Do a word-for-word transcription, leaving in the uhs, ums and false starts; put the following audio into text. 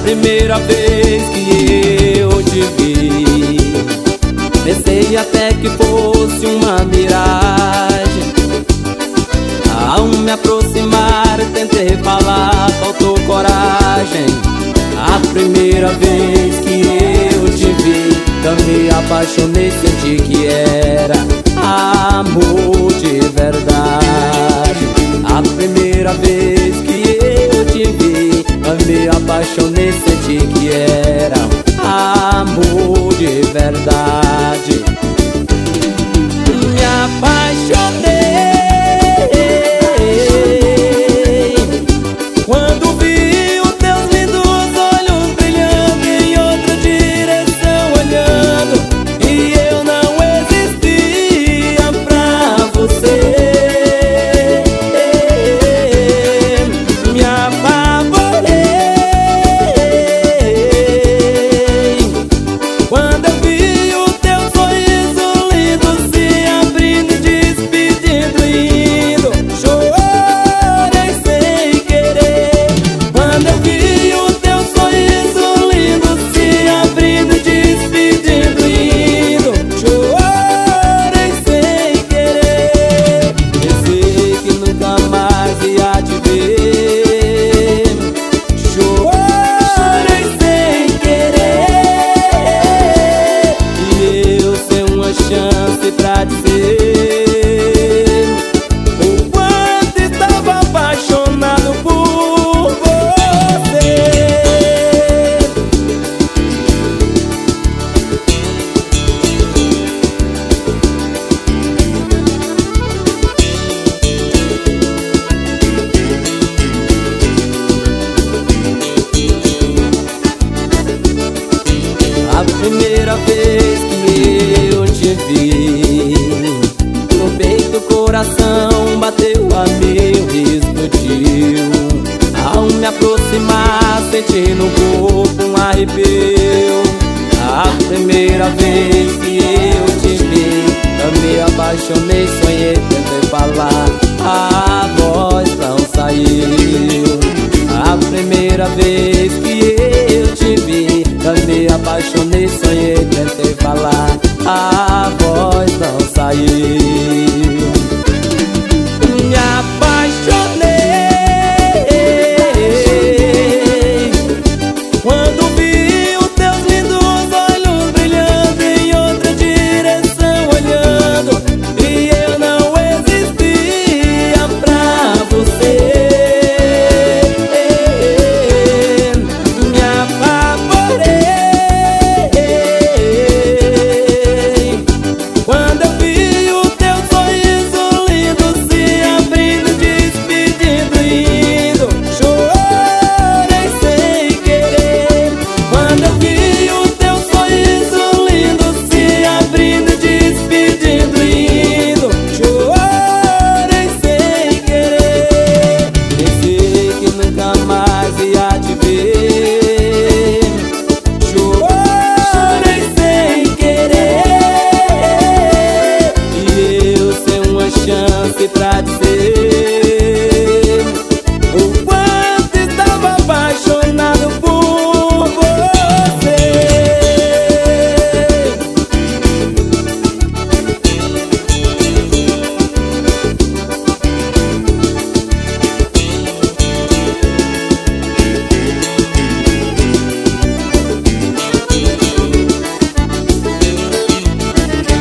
primeira vez que eu te vi, pensei até que fosse uma miragem. Ao me aproximar tentei falar, faltou coragem. A primeira vez que eu te vi, eu me apaixonei, senti que era amor de verdade. A primeira vez que eu te vi, eu me apaixonei, senti que era amor de verdade. Me apaixonei quando vi os teus lindos olhos brilhando em outra direção olhando, e eu não existia pra você. Me apavorei quando eu vi o teu sorriso lindo se abrindo e despedindo indo. Chorei sem querer quando eu vi o teu sorriso lindo se abrindo e despedindo indo. Chorei sem querer, pensei que nunca mais ia te ver. Chorei sem querer, e eu sem uma chance pra dizer o quanto estava apaixonado por você. A primeira vez que eu te vi, no peito o coração bateu a mil e explodiu. Ao me aproximar senti no corpo um arrepio. A primeira vez que eu te vi, eu me apaixonei, sonhei, tentei falar, a voz não saiu. A primeira vez